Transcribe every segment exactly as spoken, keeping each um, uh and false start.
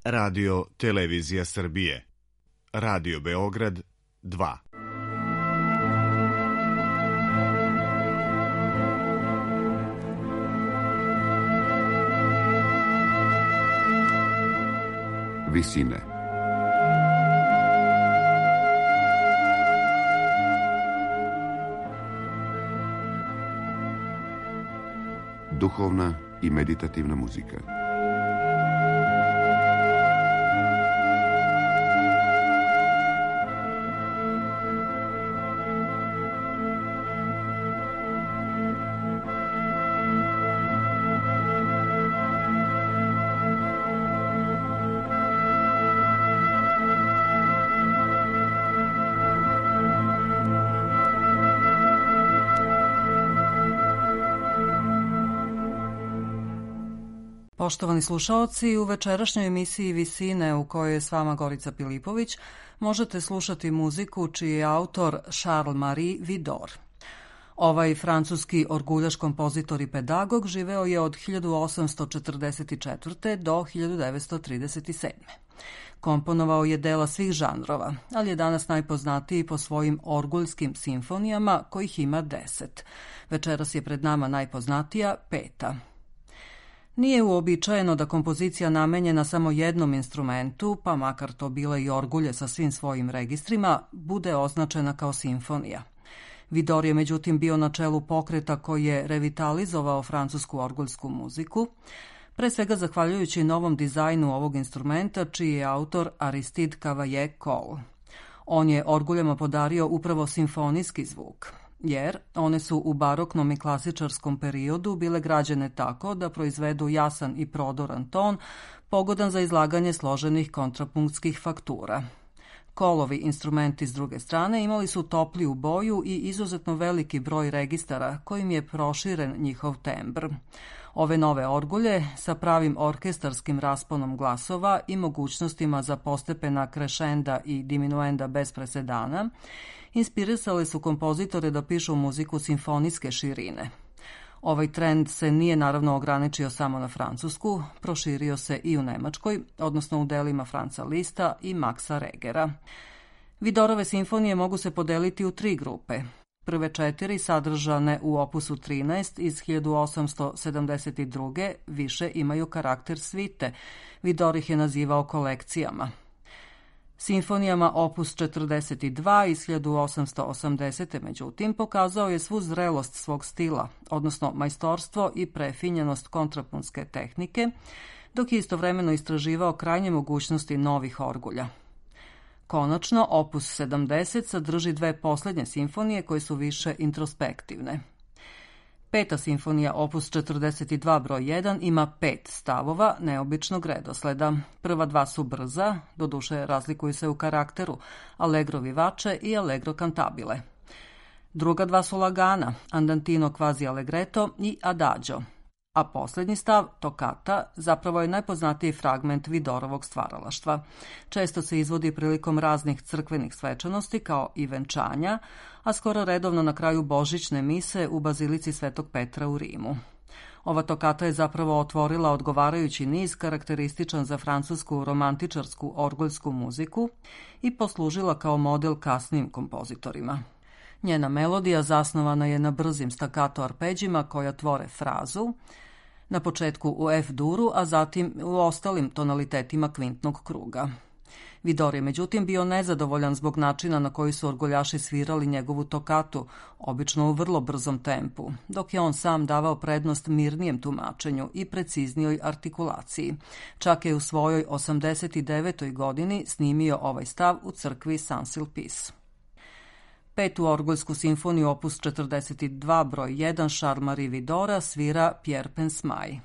Radio Televizija Srbije. Radio Beograd dva. Visine. Duhovna i meditativna muzika. Poštovani slušaoci, u večerašnjoj emisiji Visine, u kojoj je s vama Gorica Pilipović, možete slušati muziku čiji je autor Charles-Marie Widor. Ovaj francuski orguljaš kompozitor i pedagog živeo je od hiljadu osamsto četrdeset četvrte. do hiljadu devetsto trideset sedme. Komponovao je dela svih žanrova, ali je danas najpoznatiji po svojim orguljskim simfonijama, kojih ima deset. Večeras je pred nama najpoznatija, peta. Nije uobičajeno da kompozicija namenjena samo jednom instrumentu, pa makar to bile i orgulje sa svim svojim registrima, bude označena kao simfonija. Widor je međutim bio na čelu pokreta koji je revitalizovao francusku orguljsku muziku, pre svega zahvaljujući novom dizajnu ovog instrumenta, čiji je autor Aristide Cavaillé-Coll. On je orguljama podario upravo simfonijski zvuk, jer one su u baroknom i klasičarskom periodu bile građene tako da proizvedu jasan i prodoran ton, pogodan za izlaganje složenih kontrapunktskih faktura. Collovi instrumenti s druge strane imali su topliju boju i izuzetno veliki broj registara kojim je proširen njihov tembr. Ove nove orgulje sa pravim orkestarskim rasponom glasova i mogućnostima za postepena krešenda i diminuenda bez presedana inspirisali su kompozitore da pišu muziku simfonijske širine. Ovaj trend se nije naravno ograničio samo na Francusku, proširio se i u Nemačkoj, odnosno u delima Franza Lista i Maxa Regera. Widorove simfonije mogu se podeliti u tri grupe. Prve četiri, sadržane u opusu trinaest iz hiljadu osamsto sedamdeset druge. više imaju karakter svite. Widor ih je nazivao kolekcijama. Simfonijama opus četrdeset dva iz hiljadu osamsto osamdesete. međutim, pokazao je svu zrelost svog stila, odnosno majstorstvo i prefinjenost kontrapunktske tehnike, dok je istovremeno istraživao krajnje mogućnosti novih orgulja. Konačno, opus sedamdeset sadrži dve poslednje simfonije koje su više introspektivne. Peta simfonija opus četrdeset dva broj jedan ima pet stavova neobičnog redosleda. Prva dva su brza, doduše razlikuju se u karakteru, allegro vivace i allegro cantabile. Druga dva su lagana, andantino quasi allegretto i adagio. A posljednji stav, tokata, zapravo je najpoznatiji fragment Widorovog stvaralaštva. Često se izvodi prilikom raznih crkvenih svečanosti kao i venčanja, a skoro redovno na kraju božićne mise u bazilici Svetog Petra u Rimu. Ova tokata je zapravo otvorila odgovarajući niz karakterističan za francusku romantičarsku orguljsku muziku i poslužila kao model kasnijim kompozitorima. Njena melodija zasnovana je na brzim stakato arpeđima koja tvore frazu, na početku u F-duru, a zatim u ostalim tonalitetima kvintnog kruga. Widor je međutim bio nezadovoljan zbog načina na koji su orguljaši svirali njegovu tokatu, obično u vrlo brzom tempu, dok je on sam davao prednost mirnijem tumačenju i preciznijoj artikulaciji. Čak je u svojoj osamdeset devetoj. godini snimio ovaj stav u crkvi Saint-Sulpice. Petu orguljsku simfoniju opus četrdeset dva broj jedan Charles-Marie Widora svira Pierre Pensmay.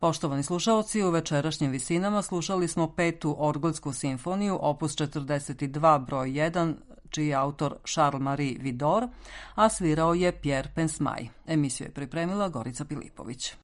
Poštovani slušaoci, u večerašnjim visinama slušali smo petu orgulsku simfoniju, opus četrdeset dva broj jedan, čiji je autor Charles-Marie Widor, a svirao je Pierre Pensmaj. Emisiju je pripremila Gorica Pilipović.